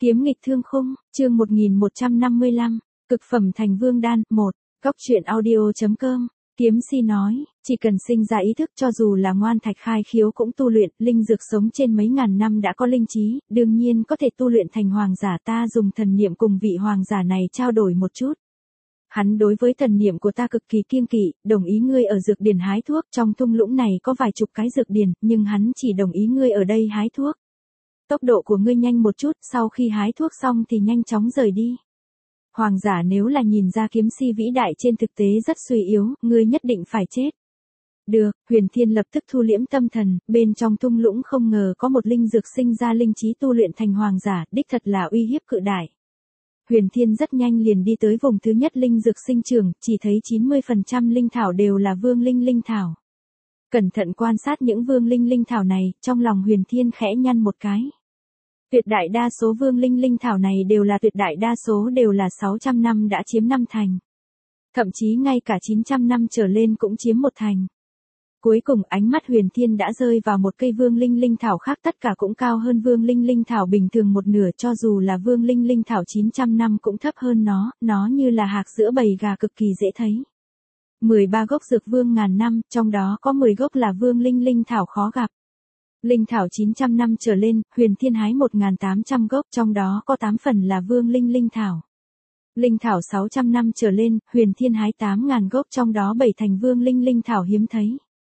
Kiếm nghịch thương khung, chương 1155, cực phẩm thành vương đan, 1, góc truyện audio.com, kiếm si nói, chỉ cần sinh ra ý thức cho dù là ngoan thạch khai khiếu cũng tu luyện, linh dược sống trên mấy ngàn năm đã có linh trí, đương nhiên có thể tu luyện thành hoàng giả, ta dùng thần niệm cùng vị hoàng giả này trao đổi một chút. Hắn đối với thần niệm của ta cực kỳ kiêng kỵ, đồng ý ngươi ở dược điển hái thuốc, trong thung lũng này có vài chục cái dược điển, nhưng hắn chỉ đồng ý ngươi ở đây hái thuốc. Tốc độ của ngươi nhanh một chút, sau khi hái thuốc xong thì nhanh chóng rời đi. Hoàng giả nếu là nhìn ra kiếm si vĩ đại trên thực tế rất suy yếu, ngươi nhất định phải chết. Được, Huyền Thiên lập tức thu liễm tâm thần, bên trong thung lũng không ngờ có một linh dược sinh ra linh trí tu luyện thành hoàng giả, đích thật là uy hiếp cự đại. Huyền Thiên rất nhanh liền đi tới vùng thứ nhất linh dược sinh trưởng, chỉ thấy 90% linh thảo đều là vương linh linh thảo. Cẩn thận quan sát những vương linh linh thảo này, trong lòng Huyền Thiên khẽ nhăn một cái. Tuyệt đại đa số vương linh linh thảo này đều là 600 năm đã chiếm 5 thành. Thậm chí ngay cả 900 năm trở lên cũng chiếm 1 thành. Cuối cùng ánh mắt Huyền Thiên đã rơi vào một cây vương linh linh thảo khác, tất cả cũng cao hơn vương linh linh thảo bình thường một nửa, cho dù là vương linh linh thảo 900 năm cũng thấp hơn nó như là hạc giữa bầy gà cực kỳ dễ thấy. 13 gốc dược vương ngàn năm, trong đó có 10 gốc là vương linh linh thảo khó gặp. Linh thảo 900 năm trở lên, Huyền Thiên hái 1.800 gốc, trong đó có 8 phần là vương linh linh thảo. Linh thảo 600 năm trở lên, Huyền Thiên hái 8.000 gốc, trong đó 7 thành vương linh linh thảo hiếm thấy.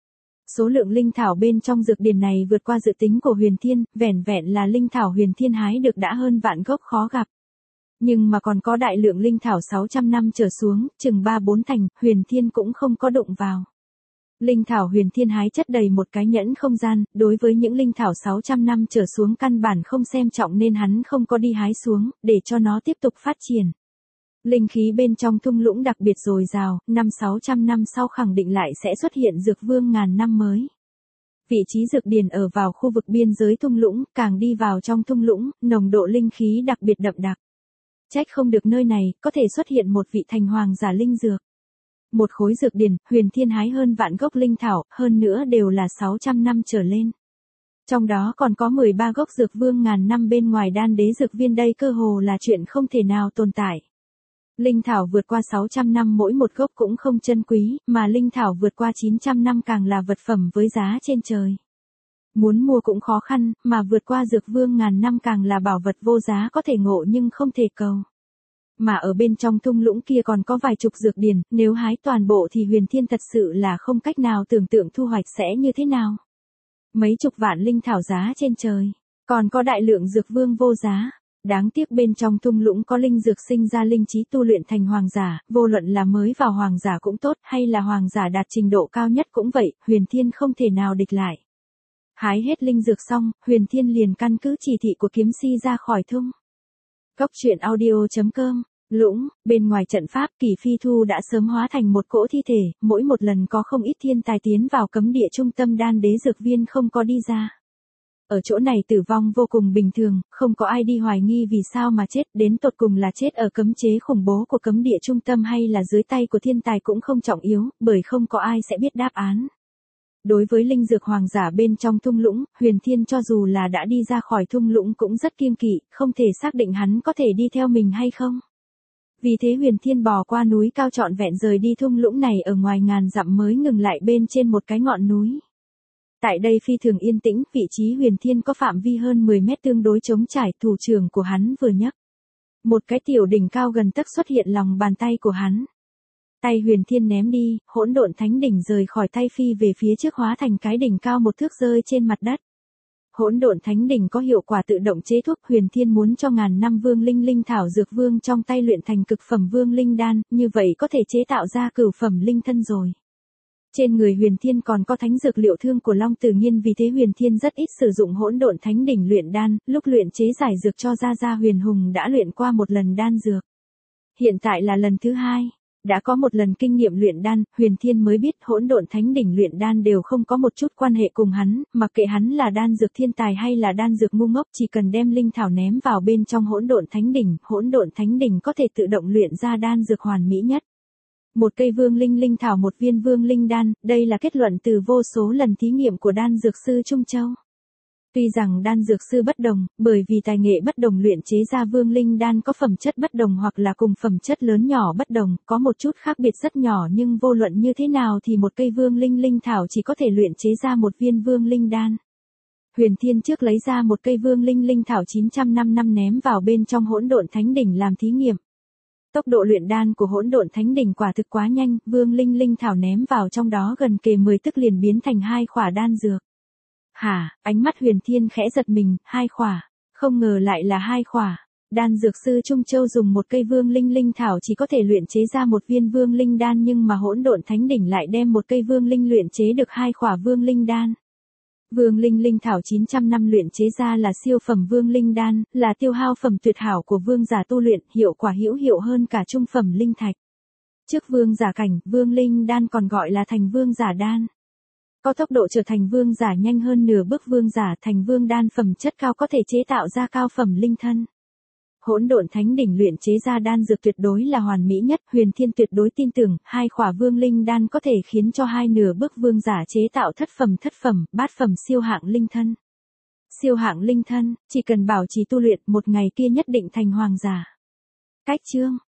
Số lượng linh thảo bên trong dược điển này vượt qua dự tính của Huyền Thiên, vẻn vẹn là linh thảo Huyền Thiên hái được đã hơn vạn gốc khó gặp. Nhưng mà còn có đại lượng linh thảo 600 năm trở xuống, chừng 3-4 thành, Huyền Thiên cũng không có đụng vào. Linh thảo Huyền Thiên hái chất đầy một cái nhẫn không gian, đối với những linh thảo 600 năm trở xuống căn bản không xem trọng nên hắn không có đi hái xuống, để cho nó tiếp tục phát triển. Linh khí bên trong thung lũng đặc biệt dồi dào, 500-600 năm sau khẳng định lại sẽ xuất hiện dược vương ngàn năm mới. Vị trí dược điển ở vào khu vực biên giới thung lũng, càng đi vào trong thung lũng, nồng độ linh khí đặc biệt đậm đặc. Trách không được nơi này, có thể xuất hiện một vị thành hoàng giả linh dược. Một khối dược điển, Huyền Thiên hái hơn vạn gốc linh thảo, hơn nữa đều là 600 năm trở lên. Trong đó còn có 13 gốc dược vương ngàn năm bên ngoài đan đế dược viên, đây cơ hồ là chuyện không thể nào tồn tại. Linh thảo vượt qua 600 năm mỗi một gốc cũng không chân quý, mà linh thảo vượt qua 900 năm càng là vật phẩm với giá trên trời. Muốn mua cũng khó khăn, mà vượt qua dược vương ngàn năm càng là bảo vật vô giá có thể ngộ nhưng không thể cầu. Mà ở bên trong thung lũng kia còn có vài chục dược điển, nếu hái toàn bộ thì Huyền Thiên thật sự là không cách nào tưởng tượng thu hoạch sẽ như thế nào. Mấy chục vạn linh thảo giá trên trời, còn có đại lượng dược vương vô giá. Đáng tiếc bên trong thung lũng có linh dược sinh ra linh trí tu luyện thành hoàng giả, vô luận là mới vào hoàng giả cũng tốt hay là hoàng giả đạt trình độ cao nhất cũng vậy, Huyền Thiên không thể nào địch lại. Hái hết linh dược xong, Huyền Thiên liền căn cứ chỉ thị của kiếm si ra khỏi thung. Góc truyện audio.com, lũng, bên ngoài trận pháp Kỳ Phi Thu đã sớm hóa thành một cỗ thi thể, mỗi một lần có không ít thiên tài tiến vào cấm địa trung tâm đan đế dược viên không có đi ra. Ở chỗ này tử vong vô cùng bình thường, không có ai đi hoài nghi vì sao mà chết, đến tột cùng là chết ở cấm chế khủng bố của cấm địa trung tâm hay là dưới tay của thiên tài cũng không trọng yếu, bởi không có ai sẽ biết đáp án. Đối với linh dược hoàng giả bên trong thung lũng, Huyền Thiên cho dù là đã đi ra khỏi thung lũng cũng rất kiêng kỵ, không thể xác định hắn có thể đi theo mình hay không. Vì thế Huyền Thiên bò qua núi cao trọn vẹn rời đi thung lũng này ở ngoài ngàn dặm mới ngừng lại bên trên một cái ngọn núi. Tại đây phi thường yên tĩnh, vị trí Huyền Thiên có phạm vi hơn 10 mét tương đối trống trải, thủ trưởng của hắn vừa nhấc. Một cái tiểu đỉnh cao gần tấc xuất hiện lòng bàn tay của hắn. Tay Huyền Thiên ném đi, hỗn độn thánh đỉnh rời khỏi tay phi về phía trước hóa thành cái đỉnh cao 1 thước rơi trên mặt đất. Hỗn độn thánh đỉnh có hiệu quả tự động chế thuốc, Huyền Thiên muốn cho ngàn năm vương linh linh thảo dược vương trong tay luyện thành cực phẩm vương linh đan, như vậy có thể chế tạo ra cửu phẩm linh thân rồi. Trên người Huyền Thiên còn có thánh dược liệu thương của Long Tử Nghiên, vì thế Huyền Thiên rất ít sử dụng hỗn độn thánh đỉnh luyện đan, lúc luyện chế giải dược cho Gia Huyền Hùng đã luyện qua một lần đan dược. Hiện tại là lần thứ 2. Đã có một lần kinh nghiệm luyện đan, Huyền Thiên mới biết hỗn độn thánh đỉnh luyện đan đều không có một chút quan hệ cùng hắn, mặc kệ hắn là đan dược thiên tài hay là đan dược ngu ngốc, chỉ cần đem linh thảo ném vào bên trong hỗn độn thánh đỉnh có thể tự động luyện ra đan dược hoàn mỹ nhất. Một cây vương linh linh thảo, một viên vương linh đan, đây là kết luận từ vô số lần thí nghiệm của đan dược sư Trung Châu. Tuy rằng đan dược sư bất đồng, bởi vì tài nghệ bất đồng luyện chế ra vương linh đan có phẩm chất bất đồng hoặc là cùng phẩm chất lớn nhỏ bất đồng, có một chút khác biệt rất nhỏ nhưng vô luận như thế nào thì một cây vương linh linh thảo chỉ có thể luyện chế ra một viên vương linh đan. Huyền Thiên trước lấy ra một cây vương linh linh thảo 900 năm ném vào bên trong hỗn độn thánh đỉnh làm thí nghiệm. Tốc độ luyện đan của hỗn độn thánh đỉnh quả thực quá nhanh, vương linh linh thảo ném vào trong đó gần kề 10 tức liền biến thành 2 khỏa đan dược. Hả, ánh mắt Huyền Thiên khẽ giật mình, 2 khỏa, không ngờ lại là 2 khỏa. Đan dược sư Trung Châu dùng một cây vương linh linh thảo chỉ có thể luyện chế ra một viên vương linh đan nhưng mà hỗn độn thánh đỉnh lại đem một cây vương linh luyện chế được 2 khỏa vương linh đan. Vương linh linh thảo 900 năm luyện chế ra là siêu phẩm vương linh đan, là tiêu hao phẩm tuyệt hảo của vương giả tu luyện, hiệu quả hữu hiệu hơn cả trung phẩm linh thạch. Trước vương giả cảnh, vương linh đan còn gọi là thành vương giả đan. Có tốc độ trở thành vương giả nhanh hơn nửa bước vương giả, thành vương đan phẩm chất cao có thể chế tạo ra cao phẩm linh thân. Hỗn độn thánh đỉnh luyện chế ra đan dược tuyệt đối là hoàn mỹ nhất, Huyền Thiên tuyệt đối tin tưởng, 2 khỏa vương linh đan có thể khiến cho 2 nửa bước vương giả chế tạo thất phẩm, bát phẩm siêu hạng linh thân. Siêu hạng linh thân, chỉ cần bảo trì tu luyện, một ngày kia nhất định thành hoàng giả. Cách chương